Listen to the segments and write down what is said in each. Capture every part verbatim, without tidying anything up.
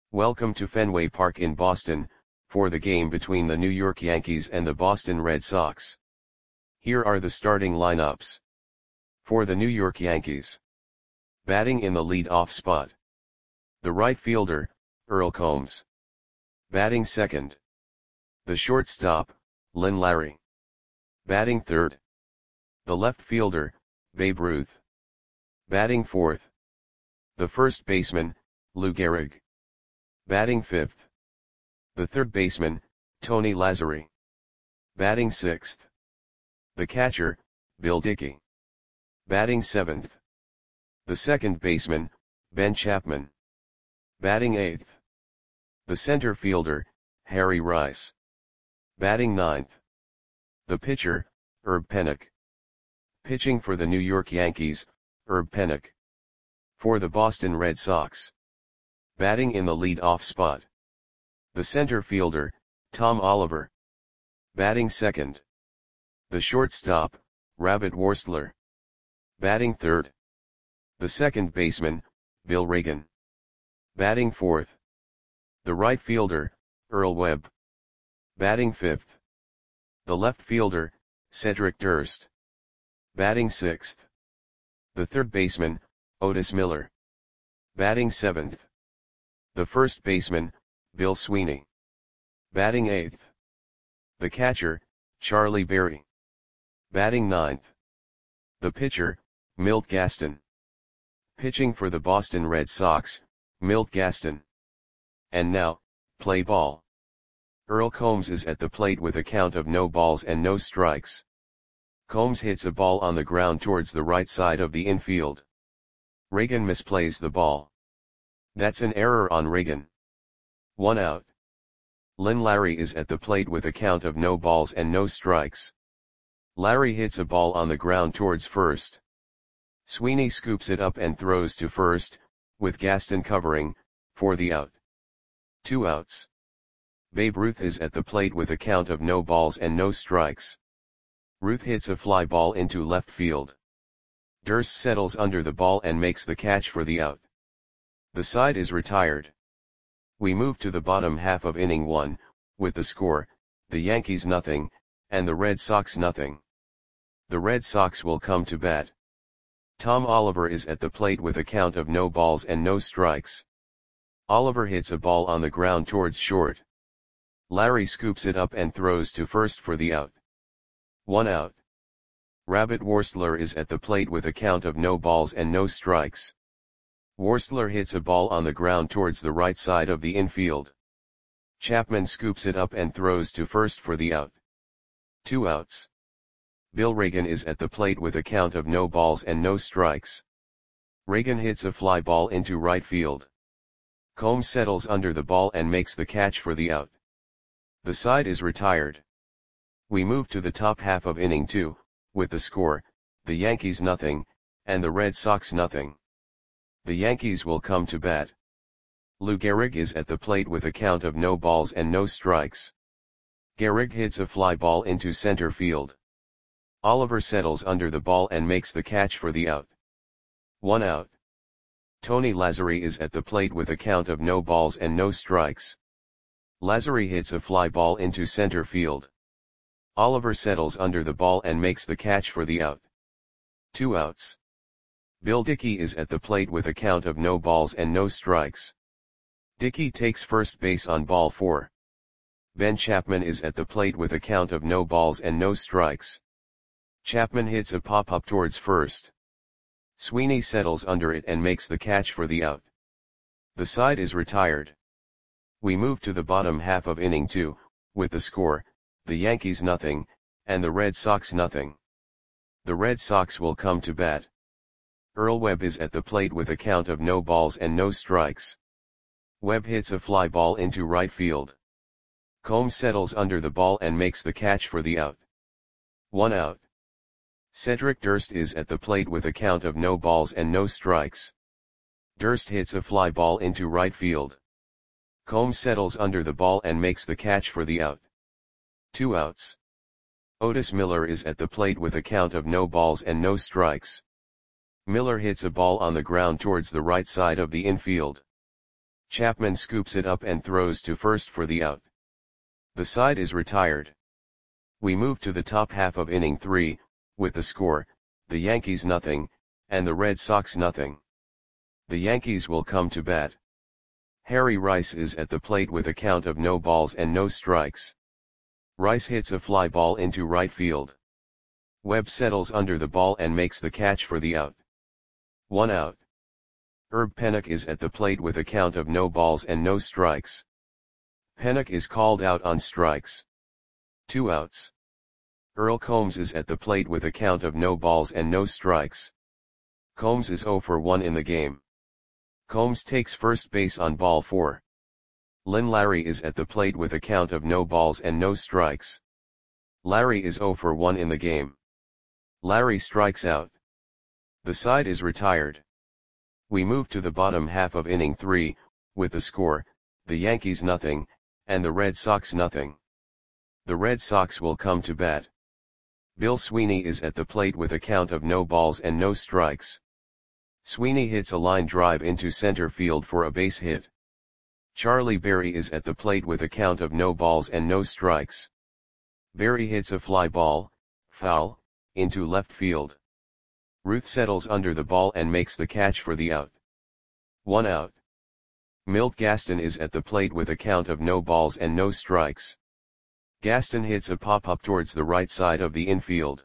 Welcome to Fenway Park in Boston, for the game between the New York Yankees and the Boston Red Sox. Here are the starting lineups. For the New York Yankees. Batting in the lead-off spot. The right fielder, Earl Combs. Batting second. The shortstop, Lynn Larry. Batting third. The left fielder, Babe Ruth. Batting fourth. The first baseman, Lou Gehrig. Batting fifth. The third baseman, Tony Lazzeri. Batting sixth. The catcher, Bill Dickey. Batting seventh. The second baseman, Ben Chapman. Batting eighth. The center fielder, Harry Rice. Batting ninth. The pitcher, Herb Pennock. Pitching for the New York Yankees, Herb Pennock. For the Boston Red Sox. Batting in the lead-off spot. The center fielder, Tom Oliver. Batting second. The shortstop, Rabbit Worstler. Batting third. The second baseman, Bill Reagan. Batting fourth. The right fielder, Earl Webb. Batting fifth. The left fielder, Cedric Durst. Batting sixth. The third baseman, Otis Miller. Batting seventh. The first baseman, Bill Sweeney. Batting eighth. The catcher, Charlie Berry. Batting ninth. The pitcher, Milt Gaston. Pitching for the Boston Red Sox, Milt Gaston. And now, play ball. Earl Combs is at the plate with a count of no balls and no strikes. Combs hits a ball on the ground towards the right side of the infield. Reagan misplays the ball. That's an error on Reagan. One out. Lynn Larry is at the plate with a count of no balls and no strikes. Larry hits a ball on the ground towards first. Sweeney scoops it up and throws to first, with Gaston covering, for the out. Two outs. Babe Ruth is at the plate with a count of no balls and no strikes. Ruth hits a fly ball into left field. Durst settles under the ball and makes the catch for the out. The side is retired. We move to the bottom half of inning one, with the score, the Yankees nothing, and the Red Sox nothing. The Red Sox will come to bat. Tom Oliver is at the plate with a count of no balls and no strikes. Oliver hits a ball on the ground towards short. Larry scoops it up and throws to first for the out. One out. Rabbit Worstler is at the plate with a count of no balls and no strikes. Worstler hits a ball on the ground towards the right side of the infield. Chapman scoops it up and throws to first for the out. Two outs. Bill Reagan is at the plate with a count of no balls and no strikes. Reagan hits a fly ball into right field. Combs settles under the ball and makes the catch for the out. The side is retired. We move to the top half of inning two, with the score, the Yankees nothing, and the Red Sox nothing. The Yankees will come to bat. Lou Gehrig is at the plate with a count of no balls and no strikes. Gehrig hits a fly ball into center field. Oliver settles under the ball and makes the catch for the out. One out. Tony Lazzeri is at the plate with a count of no balls and no strikes. Lazzeri hits a fly ball into center field. Oliver settles under the ball and makes the catch for the out. Two outs. Bill Dickey is at the plate with a count of no balls and no strikes. Dickey takes first base on ball four. Ben Chapman is at the plate with a count of no balls and no strikes. Chapman hits a pop-up towards first. Sweeney settles under it and makes the catch for the out. The side is retired. We move to the bottom half of inning two, with the score, the Yankees nothing, and the Red Sox nothing. The Red Sox will come to bat. Earl Webb is at the plate with a count of no balls and no strikes. Webb hits a fly ball into right field. Combs settles under the ball and makes the catch for the out. One out. Cedric Durst is at the plate with a count of no balls and no strikes. Durst hits a fly ball into right field. Combs settles under the ball and makes the catch for the out. Two outs. Otis Miller is at the plate with a count of no balls and no strikes. Miller hits a ball on the ground towards the right side of the infield. Chapman scoops it up and throws to first for the out. The side is retired. We move to the top half of inning three, with the score, the Yankees nothing, and the Red Sox nothing. The Yankees will come to bat. Harry Rice is at the plate with a count of no balls and no strikes. Rice hits a fly ball into right field. Webb settles under the ball and makes the catch for the out. One out. Herb Pennock is at the plate with a count of no balls and no strikes. Pennock is called out on strikes. Two outs. Earl Combs is at the plate with a count of no balls and no strikes. Combs is oh for one in the game. Combs takes first base on ball four. Lynn Larry is at the plate with a count of no balls and no strikes. Larry is oh for one in the game. Larry strikes out. The side is retired. We move to the bottom half of inning three, with the score, the Yankees nothing, and the Red Sox nothing. The Red Sox will come to bat. Bill Sweeney is at the plate with a count of no balls and no strikes. Sweeney hits a line drive into center field for a base hit. Charlie Berry is at the plate with a count of no balls and no strikes. Berry hits a fly ball, foul, into left field. Ruth settles under the ball and makes the catch for the out. One out. Milt Gaston is at the plate with a count of no balls and no strikes. Gaston hits a pop-up towards the right side of the infield.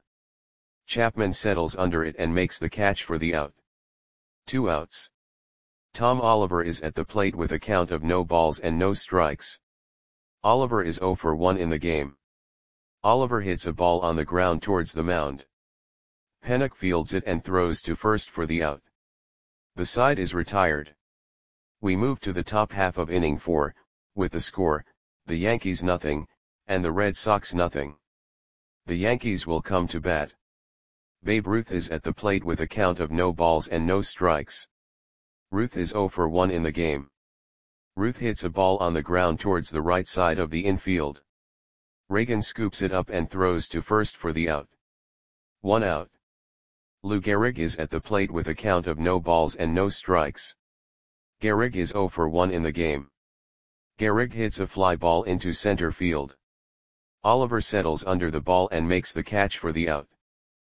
Chapman settles under it and makes the catch for the out. Two outs. Tom Oliver is at the plate with a count of no balls and no strikes. Oliver is oh for one in the game. Oliver hits a ball on the ground towards the mound. Pennock fields it and throws to first for the out. The side is retired. We move to the top half of inning four, with the score, the Yankees nothing, and the Red Sox nothing. The Yankees will come to bat. Babe Ruth is at the plate with a count of no balls and no strikes. Ruth is oh for one in the game. Ruth hits a ball on the ground towards the right side of the infield. Reagan scoops it up and throws to first for the out. One out. Lou Gehrig is at the plate with a count of no balls and no strikes. Gehrig is oh for one in the game. Gehrig hits a fly ball into center field. Oliver settles under the ball and makes the catch for the out.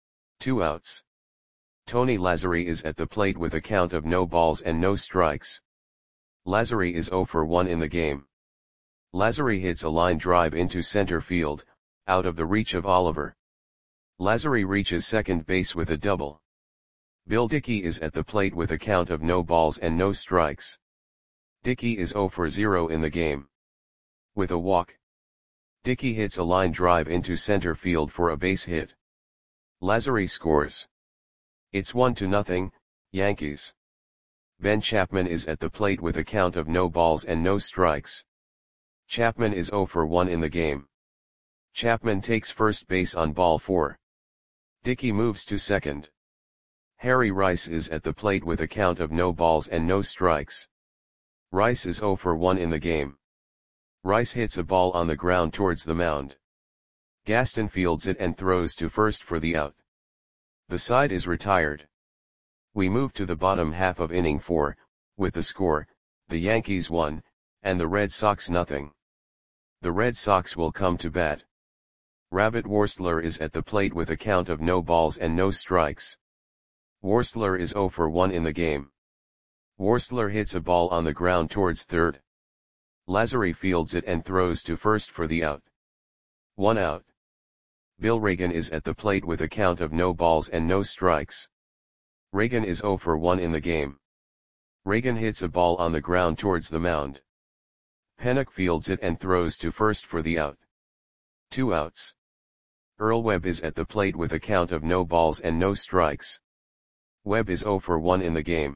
Two outs. Tony Lazzari is at the plate with a count of no balls and no strikes. Lazzari is oh for one in the game. Lazzari hits a line drive into center field, out of the reach of Oliver. Lazzari reaches second base with a double. Bill Dickey is at the plate with a count of no balls and no strikes. Dickey is oh for zero in the game. With a walk. Dickey hits a line drive into center field for a base hit. Lazzari scores. It's one to nothing, Yankees. Ben Chapman is at the plate with a count of no balls and no strikes. Chapman is oh for one in the game. Chapman takes first base on ball four. Dickey moves to second. Harry Rice is at the plate with a count of no balls and no strikes. Rice is oh for one in the game. Rice hits a ball on the ground towards the mound. Gaston fields it and throws to first for the out. The side is retired. We move to the bottom half of inning four, with the score, the Yankees one, and the Red Sox nothing. The Red Sox will come to bat. Rabbit Worstler is at the plate with a count of no balls and no strikes. Worstler is oh for one in the game. Worstler hits a ball on the ground towards third. Lazzari fields it and throws to first for the out. One out. Bill Reagan is at the plate with a count of no balls and no strikes. Reagan is oh for one in the game. Reagan hits a ball on the ground towards the mound. Pennock fields it and throws to first for the out. Two outs. Earl Webb is at the plate with a count of no balls and no strikes. Webb is oh for one in the game.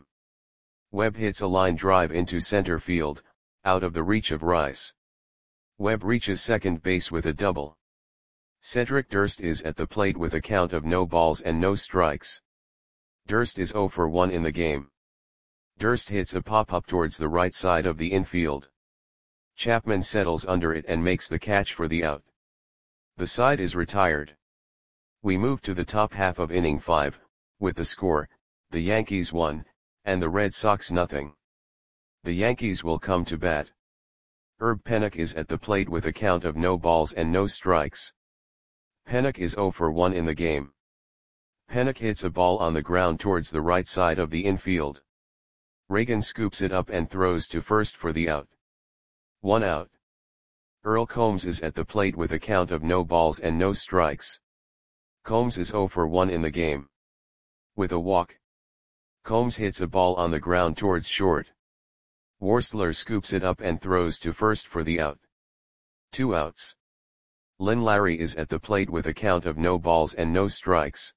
Webb hits a line drive into center field, out of the reach of Rice. Webb reaches second base with a double. Cedric Durst is at the plate with a count of no balls and no strikes. Durst is oh for one in the game. Durst hits a pop-up towards the right side of the infield. Chapman settles under it and makes the catch for the out. The side is retired. We move to the top half of inning five, with the score, the Yankees one, and the Red Sox nothing. The Yankees will come to bat. Herb Pennock is at the plate with a count of no balls and no strikes. Pennock is zero for one in the game. Pennock hits a ball on the ground towards the right side of the infield. Reagan scoops it up and throws to first for the out. One out. Earl Combs is at the plate with a count of no balls and no strikes. Combs is zero for one in the game. With a walk, Combs hits a ball on the ground towards short. Worstler scoops it up and throws to first for the out. Two outs. Len Larry is at the plate with a count of no balls and no strikes.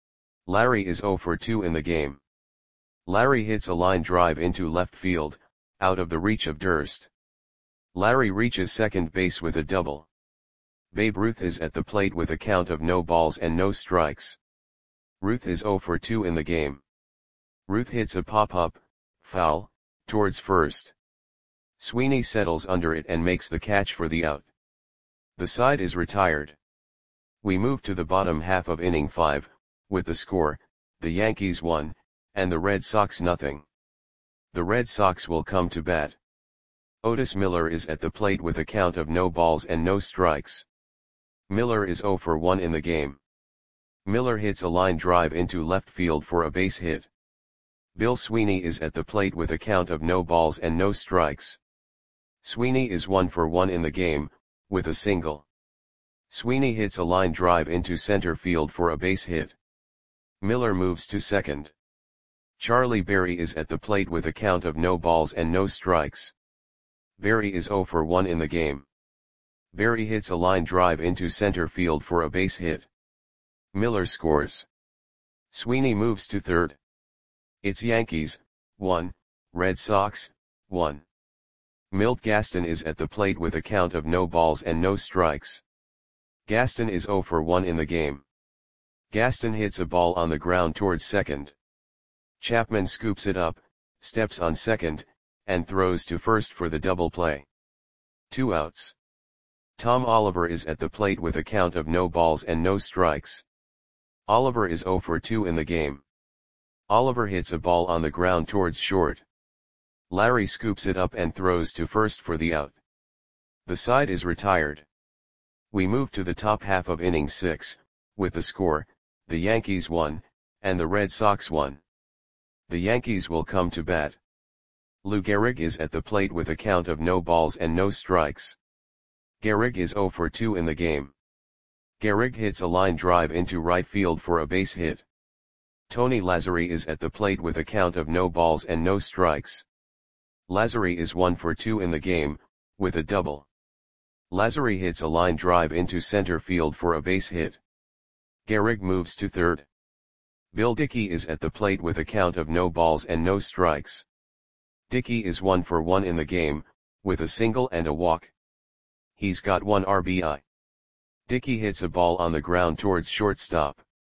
Larry is zero for two in the game. Larry hits a line drive into left field, out of the reach of Durst. Larry reaches second base with a double. Babe Ruth is at the plate with a count of no balls and no strikes. Ruth is zero for two in the game. Ruth hits a pop-up, foul, towards first. Sweeney settles under it and makes the catch for the out. The side is retired. We move to the bottom half of inning five, with the score, the Yankees one, and the Red Sox nothing. The Red Sox will come to bat. Otis Miller is at the plate with a count of no balls and no strikes. Miller is zero for one in the game. Miller hits a line drive into left field for a base hit. Bill Sweeney is at the plate with a count of no balls and no strikes. Sweeney is one for one in the game, with a single. Sweeney hits a line drive into center field for a base hit. Miller moves to second. Charlie Berry is at the plate with a count of no balls and no strikes. Berry is zero for one in the game. Berry hits a line drive into center field for a base hit. Miller scores. Sweeney moves to third. It's Yankees, one, Red Sox, one. Milt Gaston is at the plate with a count of no balls and no strikes. Gaston is zero for one in the game. Gaston hits a ball on the ground towards second. Chapman scoops it up, steps on second, and throws to first for the double play. Two outs. Tom Oliver is at the plate with a count of no balls and no strikes. Oliver is zero for two in the game. Oliver hits a ball on the ground towards short. Larry scoops it up and throws to first for the out. The side is retired. We move to the top half of inning six, with the score, the Yankees one, and the Red Sox one. The Yankees will come to bat. Lou Gehrig is at the plate with a count of no balls and no strikes. Gehrig is zero for two in the game. Gehrig hits a line drive into right field for a base hit. Tony Lazzari is at the plate with a count of no balls and no strikes. Lazzari is one for two in the game, with a double. Lazzari hits a line drive into center field for a base hit. Gehrig moves to third. Bill Dickey is at the plate with a count of no balls and no strikes. Dickey is one for one in the game, with a single and a walk. He's got one R B I. Dickey hits a ball on the ground towards shortstop.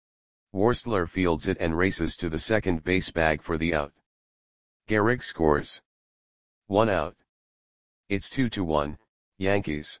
Worstler fields it and races to the second base bag for the out. Gehrig scores. One out. It's two to one, Yankees.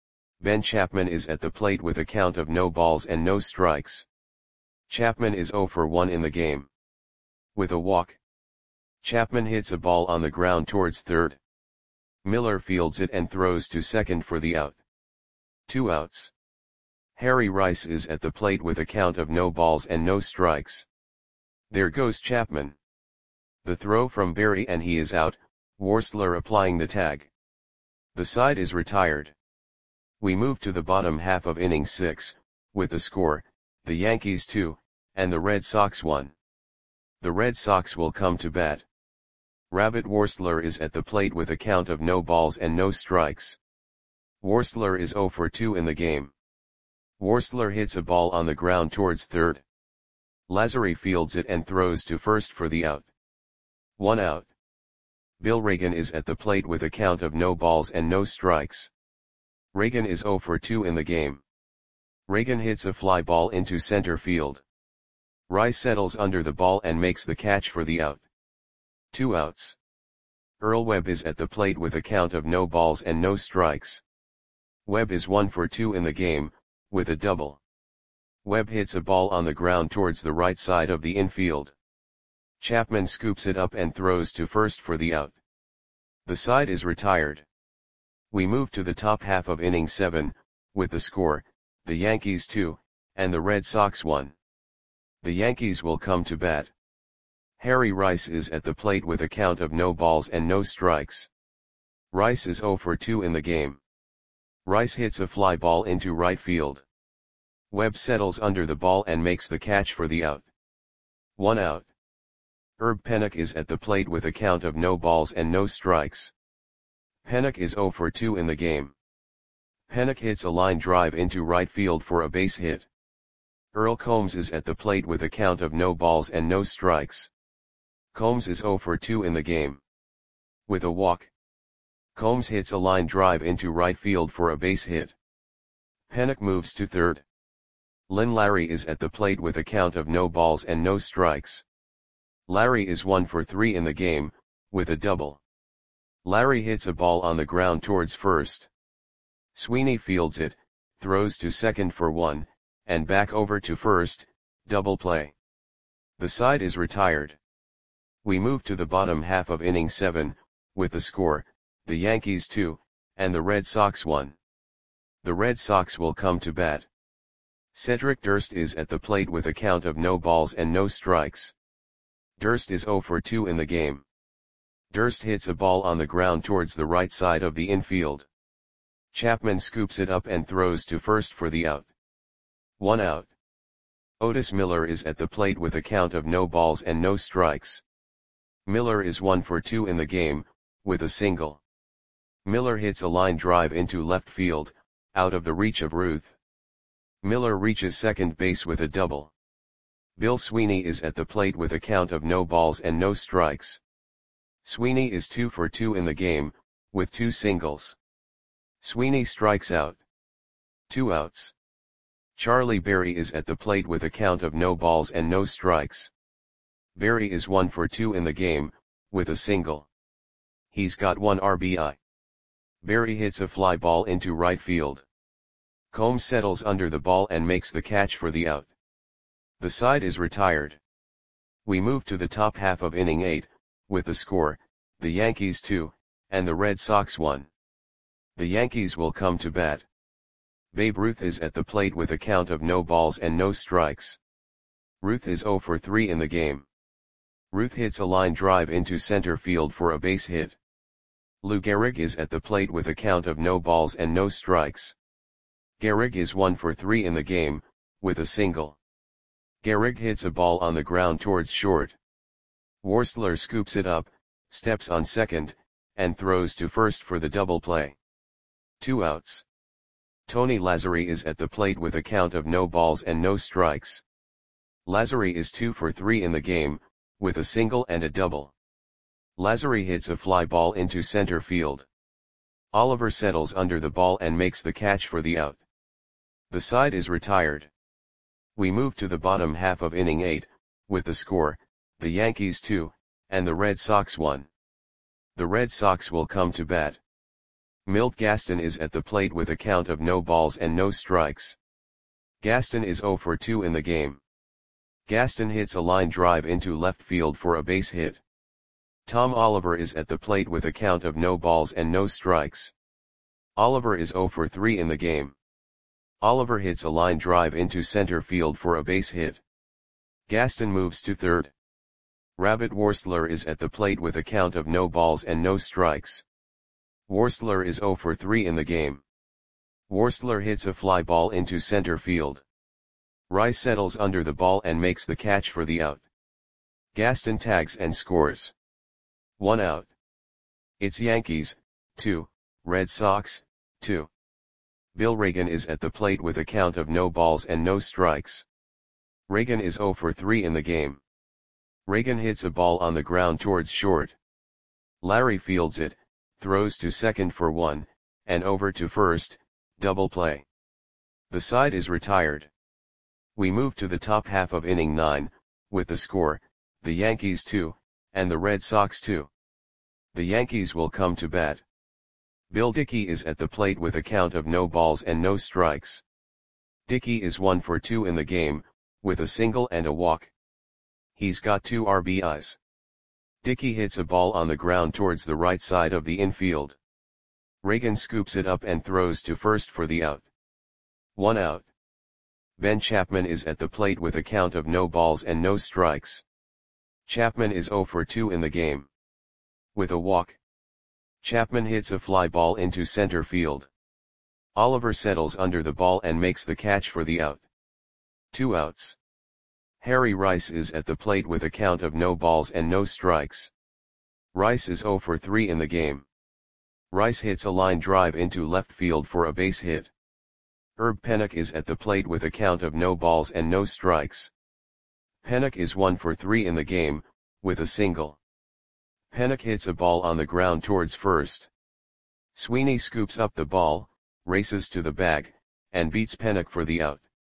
Ben Chapman is at the plate with a count of no balls and no strikes. Chapman is zero for one in the game. With a walk, Chapman hits a ball on the ground towards third. Miller fields it and throws to second for the out. Two outs. Harry Rice is at the plate with a count of no balls and no strikes. There goes Chapman. The throw from Berry and he is out, Worstler applying the tag. The side is retired. We move to the bottom half of inning six, with the score, the Yankees two, and the Red Sox one. The Red Sox will come to bat. Rabbit Worstler is at the plate with a count of no balls and no strikes. Worstler is zero for two in the game. Worstler hits a ball on the ground towards third. Lazzari fields it and throws to first for the out. One out. Bill Reagan is at the plate with a count of no balls and no strikes. Reagan is zero for two in the game. Reagan hits a fly ball into center field. Rice settles under the ball and makes the catch for the out. Two outs. Earl Webb is at the plate with a count of no balls and no strikes. Webb is one for two in the game, with a double. Webb hits a ball on the ground towards the right side of the infield. Chapman scoops it up and throws to first for the out. The side is retired. We move to the top half of inning seven, with the score, the Yankees two, and the Red Sox one. The Yankees will come to bat. Harry Rice is at the plate with a count of no balls and no strikes. Rice is oh for two in the game. Rice hits a fly ball into right field. Webb settles under the ball and makes the catch for the out. One out. Herb Pennock is at the plate with a count of no balls and no strikes. Pennock is oh for two in the game. Pennock hits a line drive into right field for a base hit. Earl Combs is at the plate with a count of no balls and no strikes. Combs is oh for two in the game. With a walk. Combs hits a line drive into right field for a base hit. Pennock moves to third. Lynn Larry is at the plate with a count of no balls and no strikes. Larry is one for three in the game, with a double. Larry hits a ball on the ground towards first. Sweeney fields it, throws to second for one, and back over to first, double play. The side is retired. We move to the bottom half of inning seven, with the score, the Yankees two, and the Red Sox one. The Red Sox will come to bat. Cedric Durst is at the plate with a count of no balls and no strikes. Durst is oh for two in the game. Durst hits a ball on the ground towards the right side of the infield. Chapman scoops it up and throws to first for the out. One out. Otis Miller is at the plate with a count of no balls and no strikes. Miller is one for two in the game, with a single. Miller hits a line drive into left field, out of the reach of Ruth. Miller reaches second base with a double. Bill Sweeney is at the plate with a count of no balls and no strikes. Sweeney is two for two in the game, with two singles. Sweeney strikes out. Two outs. Charlie Berry is at the plate with a count of no balls and no strikes. Berry is one for two in the game, with a single. He's got one R B I. Berry hits a fly ball into right field. Combs settles under the ball and makes the catch for the out. The side is retired. We move to the top half of inning eight, with the score, the Yankees two, and the Red Sox one. The Yankees will come to bat. Babe Ruth is at the plate with a count of no balls and no strikes. Ruth is oh for three in the game. Ruth hits a line drive into center field for a base hit. Lou Gehrig is at the plate with a count of no balls and no strikes. Gehrig is one for three in the game, with a single. Gehrig hits a ball on the ground towards short. Worstler scoops it up, steps on second, and throws to first for the double play. Two outs. Tony Lazzari is at the plate with a count of no balls and no strikes. Lazzari is two for three in the game, with a single and a double. Lazzari hits a fly ball into center field. Oliver settles under the ball and makes the catch for the out. The side is retired. We move to the bottom half of inning eight, with the score, the Yankees two, and the Red Sox one. The Red Sox will come to bat. Milt Gaston is at the plate with a count of no balls and no strikes. Gaston is oh for two in the game. Gaston hits a line drive into left field for a base hit. Tom Oliver is at the plate with a count of no balls and no strikes. Oliver is oh for three in the game. Oliver hits a line drive into center field for a base hit. Gaston moves to third. Rabbit Worstler is at the plate with a count of no balls and no strikes. Worstler is oh for three in the game. Worstler hits a fly ball into center field. Rice settles under the ball and makes the catch for the out. Gaston tags and scores. One out. It's Yankees, two, Red Sox, two. Bill Reagan is at the plate with a count of no balls and no strikes. Reagan is oh for three in the game. Reagan hits a ball on the ground towards short. Larry fields it, throws to second for one, and over to first, double play. The side is retired. We move to the top half of inning nine, with the score, the Yankees two, and the Red Sox two. The Yankees will come to bat. Bill Dickey is at the plate with a count of no balls and no strikes. Dickey is one for two in the game, with a single and a walk. He's got two R B Is. Dickey hits a ball on the ground towards the right side of the infield. Reagan scoops it up and throws to first for the out. One out. Ben Chapman is at the plate with a count of no balls and no strikes. Chapman is zero for two in the game. With a walk, Chapman hits a fly ball into center field. Oliver settles under the ball and makes the catch for the out. Two outs. Harry Rice is at the plate with a count of no balls and no strikes. Rice is zero for three in the game. Rice hits a line drive into left field for a base hit. Herb Pennock is at the plate with a count of no balls and no strikes. Pennock is one for three in the game, with a single. Pennock hits a ball on the ground towards first. Sweeney scoops up the ball, races to the bag, and beats Pennock for the out.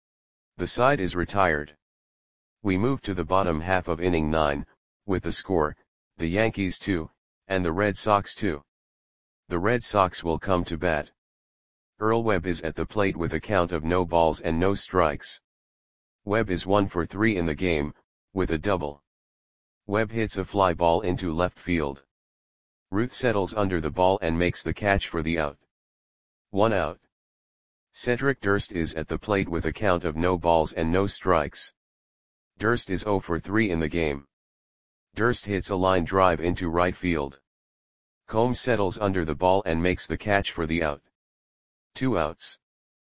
The side is retired. We move to the bottom half of inning nine, with the score, the Yankees two, and the Red Sox two. The Red Sox will come to bat. Earl Webb is at the plate with a count of no balls and no strikes. Webb is one for three in the game, with a double. Webb hits a fly ball into left field. Ruth settles under the ball and makes the catch for the out. One out. Cedric Durst is at the plate with a count of no balls and no strikes. Durst is zero for three in the game. Durst hits a line drive into right field. Combs settles under the ball and makes the catch for the out. Two outs.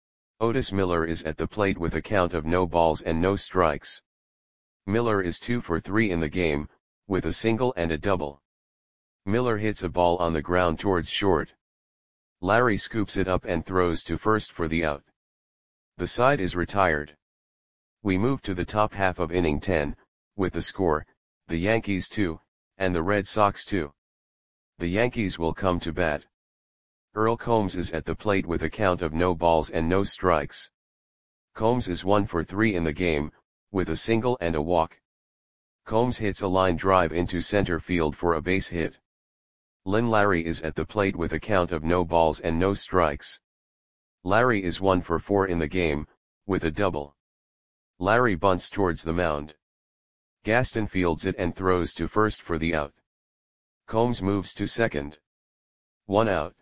Otis Miller is at the plate with a count of no balls and no strikes. Miller is two for three in the game, with a single and a double. Miller hits a ball on the ground towards short. Larry scoops it up and throws to first for the out. The side is retired. We move to the top half of inning ten, with the score, the Yankees two, and the Red Sox two. The Yankees will come to bat. Earl Combs is at the plate with a count of no balls and no strikes. Combs is one for three in the game, with a single and a walk. Combs hits a line drive into center field for a base hit. Lynn Larry is at the plate with a count of no balls and no strikes. Larry is one for four in the game, with a double. Larry bunts towards the mound. Gaston fields it and throws to first for the out. Combs moves to second. One out.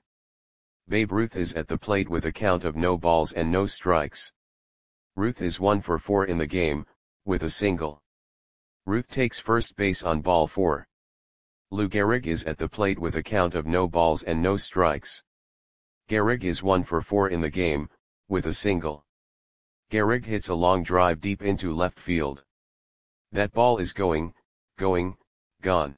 Babe Ruth is at the plate with a count of no balls and no strikes. Ruth is one for four in the game, with a single. Ruth takes first base on ball four. Lou Gehrig is at the plate with a count of no balls and no strikes. Gehrig is one for four in the game, with a single. Gehrig hits a long drive deep into left field. That ball is going, going, gone.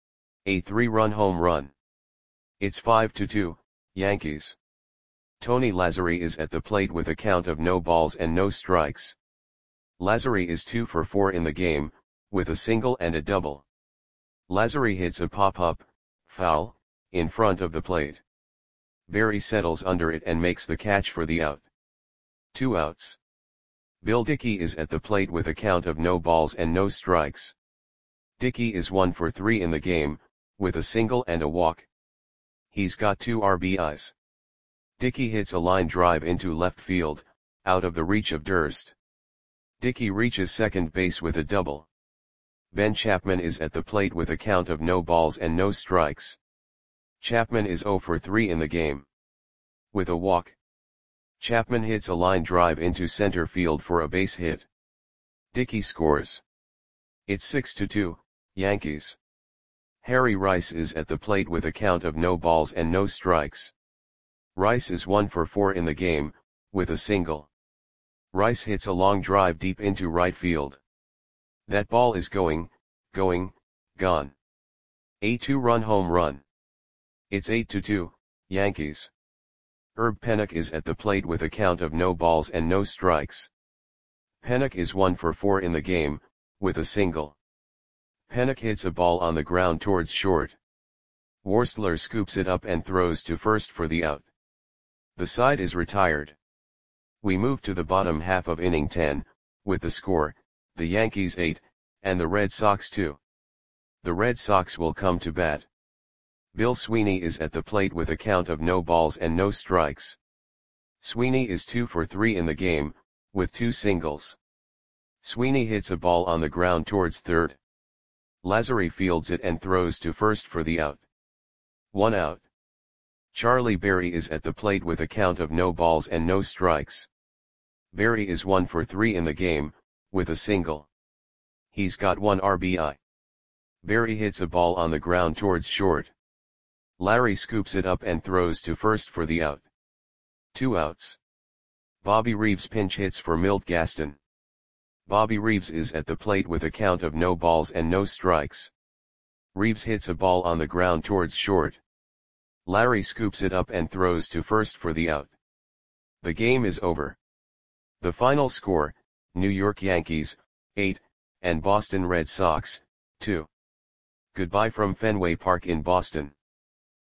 A three-run home run. It's five to two, Yankees. Tony Lazzari is at the plate with a count of no balls and no strikes. Lazzari is two for four in the game, with a single and a double. Lazzari hits a pop-up, foul, in front of the plate. Barry settles under it and makes the catch for the out. Two outs. Bill Dickey is at the plate with a count of no balls and no strikes. Dickey is one for three in the game, with a single and a walk. He's got two R B Is. Dickey hits a line drive into left field, out of the reach of Durst. Dickey reaches second base with a double. Ben Chapman is at the plate with a count of no balls and no strikes. Chapman is zero for three in the game. With a walk, Chapman hits a line drive into center field for a base hit. Dickey scores. It's six to two, Yankees. Harry Rice is at the plate with a count of no balls and no strikes. Rice is one for four in the game, with a single. Rice hits a long drive deep into right field. That ball is going, going, gone. A two-run home run. It's eight to two, Yankees. Herb Pennock is at the plate with a count of no balls and no strikes. Pennock is one for four in the game, with a single. Pennock hits a ball on the ground towards short. Worstler scoops it up and throws to first for the out. The side is retired. We move to the bottom half of inning ten, with the score, the Yankees eight, and the Red Sox two. The Red Sox will come to bat. Bill Sweeney is at the plate with a count of no balls and no strikes. Sweeney is two for three in the game, with two singles. Sweeney hits a ball on the ground towards third. Lazary fields it and throws to first for the out. One out. Charlie Berry is at the plate with a count of no balls and no strikes. Berry is one for three in the game, with a single. He's got one R B I. Berry hits a ball on the ground towards short. Larry scoops it up and throws to first for the out. Two outs. Bobby Reeves pinch hits for Milt Gaston. Bobby Reeves is at the plate with a count of no balls and no strikes. Reeves hits a ball on the ground towards short. Larry scoops it up and throws to first for the out. The game is over. The final score, New York Yankees, eight, and Boston Red Sox, two. Goodbye from Fenway Park in Boston.